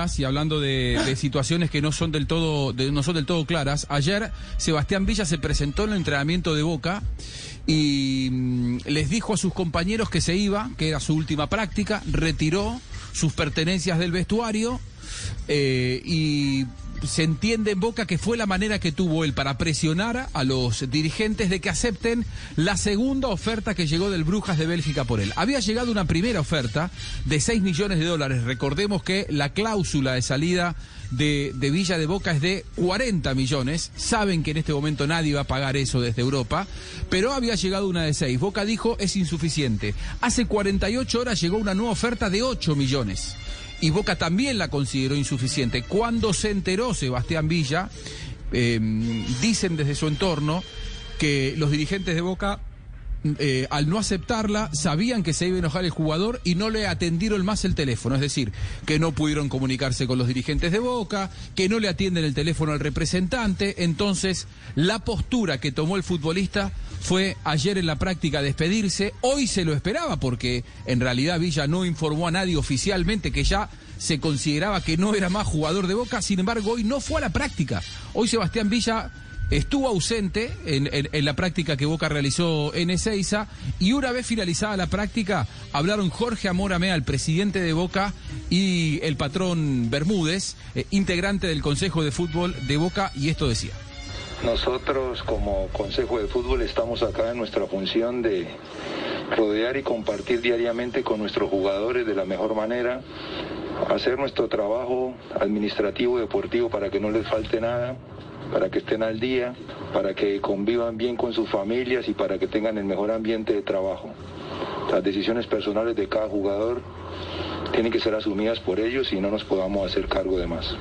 y hablando de situaciones que no son del todo claras, ayer Sebastián Villa se presentó en el entrenamiento de Boca y les dijo a sus compañeros que se iba, que era su última práctica, retiró sus pertenencias del vestuario y se entiende en Boca que fue la manera que tuvo él para presionar a los dirigentes de que acepten la segunda oferta que llegó del Brujas de Bélgica por él. Había llegado una primera oferta de $6 millones. Recordemos que la cláusula de salida de Villa de Boca es de 40 millones. Saben que en este momento nadie va a pagar eso desde Europa, pero había llegado una de 6. Boca dijo es insuficiente. Hace 48 horas llegó una nueva oferta de 8 millones. Y Boca también la consideró insuficiente. Cuando se enteró Sebastián Villa, dicen desde su entorno que los dirigentes de Boca, al no aceptarla, sabían que se iba a enojar el jugador y no le atendieron más el teléfono. Es decir, que no pudieron comunicarse con los dirigentes de Boca, que no le atienden el teléfono al representante. Entonces, la postura que tomó el futbolista fue ayer en la práctica despedirse. Hoy se lo esperaba porque en realidad Villa no informó a nadie oficialmente que ya se consideraba que no era más jugador de Boca. Sin embargo, hoy no fue a la práctica. Hoy Sebastián Villa estuvo ausente en la práctica que Boca realizó en Ezeiza, y una vez finalizada la práctica hablaron Jorge Amoramea, el presidente de Boca, y el patrón Bermúdez, integrante del Consejo de Fútbol de Boca, y esto decía. Nosotros como Consejo de Fútbol estamos acá en nuestra función de rodear y compartir diariamente con nuestros jugadores de la mejor manera, hacer nuestro trabajo administrativo, deportivo, para que no les falte nada, para que estén al día, para que convivan bien con sus familias y para que tengan el mejor ambiente de trabajo. Las decisiones personales de cada jugador tienen que ser asumidas por ellos y no nos podamos hacer cargo de más.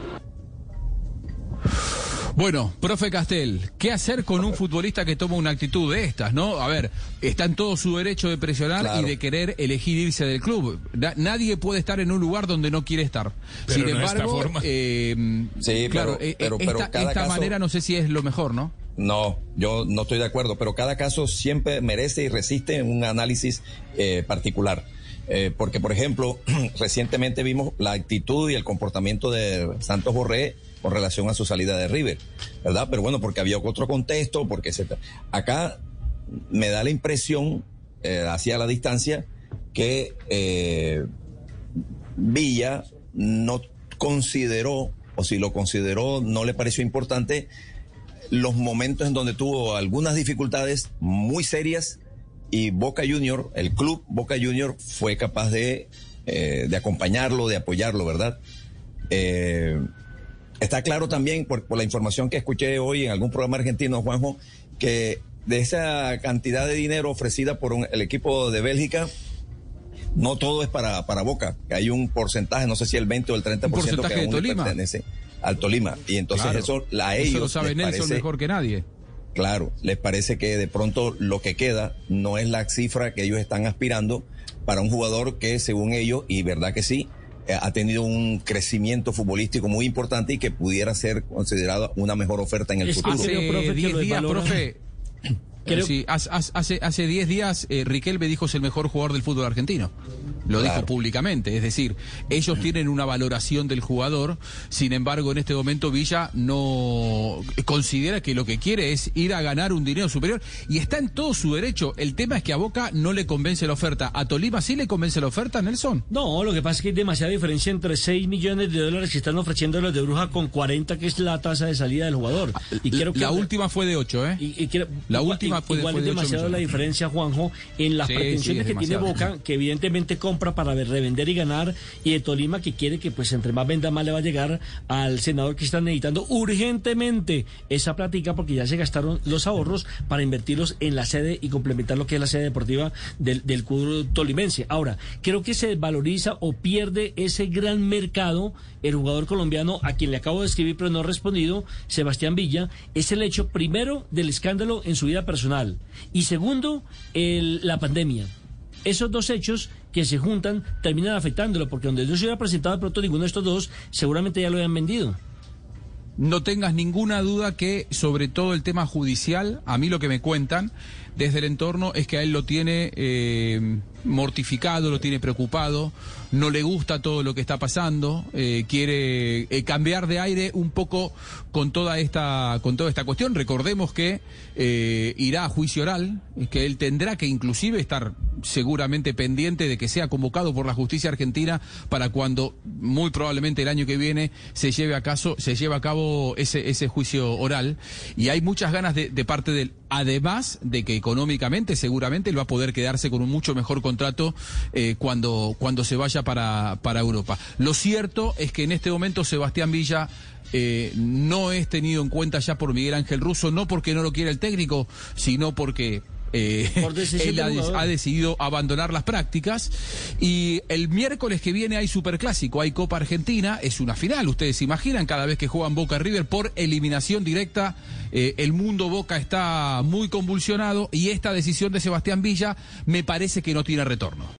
Bueno, profe Castel, ¿qué hacer con un futbolista que toma una actitud de estas, no? A ver, está en todo su derecho de presionar, claro, y de querer elegir irse del club. Nadie puede estar en un lugar donde no quiere estar. Pero sin no embargo, sí, claro, pero esta caso, manera no sé si es lo mejor, ¿no? No, yo no estoy de acuerdo, pero cada caso siempre merece y resiste un análisis particular. Porque, por ejemplo, recientemente vimos la actitud y el comportamiento de Santos Borré con relación a su salida de River, ¿verdad? Pero bueno, porque había otro contexto, porque etcétera. Acá me da la impresión, hacia la distancia, que Villa no consideró, o si lo consideró, no le pareció importante los momentos en donde tuvo algunas dificultades muy serias, y Boca Junior, el club Boca Junior, fue capaz de acompañarlo, de apoyarlo, ¿verdad? Está claro también, por la información que escuché hoy en algún programa argentino, Juanjo, que de esa cantidad de dinero ofrecida por el equipo de Bélgica, no todo es para Boca, que hay un porcentaje, no sé si el 20 o el 30% que aún le pertenece al Tolima. Y entonces claro, eso a ellos lo sabe Nelson mejor que nadie. Claro, les parece que de pronto lo que queda no es la cifra que ellos están aspirando para un jugador que, según ellos, y verdad que sí, ha tenido un crecimiento futbolístico muy importante y que pudiera ser considerado una mejor oferta en el futuro. Hace 10 días, profe, sí, hace 10 días Riquelme dijo es el mejor jugador del fútbol argentino. Lo dijo públicamente, es decir, ellos tienen una valoración del jugador. Sin embargo, en este momento Villa no considera que lo que quiere es ir a ganar un dinero superior, y está en todo su derecho. El tema es que a Boca no le convence la oferta. ¿A Tolima sí le convence la oferta, Nelson? No, lo que pasa es que hay demasiada diferencia entre $6 millones que están ofreciendo los de Bruja con 40, que es la tasa de salida del jugador. Y quiero que la última fue de 8, ¿eh? La última fue de 8 millones. Igual es demasiado la diferencia, Juanjo, en las pretensiones que tiene Boca, que evidentemente compra para revender y ganar, y de Tolima, que quiere que pues entre más venda más le va a llegar al senador, que están necesitando urgentemente esa plática porque ya se gastaron los ahorros para invertirlos en la sede y complementar lo que es la sede deportiva del club tolimense. Ahora, creo que se desvaloriza o pierde ese gran mercado el jugador colombiano a quien le acabo de escribir pero no ha respondido, Sebastián Villa. Es el hecho primero del escándalo en su vida personal y segundo la pandemia. Esos dos hechos que se juntan terminan afectándolo, porque donde no se hubiera presentado de pronto ninguno de estos dos, seguramente ya lo habían vendido. No tengas ninguna duda que sobre todo el tema judicial, a mí lo que me cuentan desde el entorno es que a él lo tiene mortificado, lo tiene preocupado, no le gusta todo lo que está pasando, quiere cambiar de aire un poco con toda esta cuestión. Recordemos que irá a juicio oral, que él tendrá que inclusive estar seguramente pendiente de que sea convocado por la justicia argentina para cuando muy probablemente el año que viene se lleve a cabo ese juicio oral, y hay muchas ganas de parte de él, además de que económicamente seguramente él va a poder quedarse con un mucho mejor contrato cuando se vaya para Europa. Lo cierto es que en este momento Sebastián Villa no es tenido en cuenta ya por Miguel Ángel Russo, no porque no lo quiera el técnico, sino porque él ha decidido abandonar las prácticas. Y el miércoles que viene hay Superclásico, hay Copa Argentina, es una final, ustedes se imaginan, cada vez que juegan Boca River por eliminación directa, el mundo Boca está muy convulsionado, y esta decisión de Sebastián Villa me parece que no tiene retorno.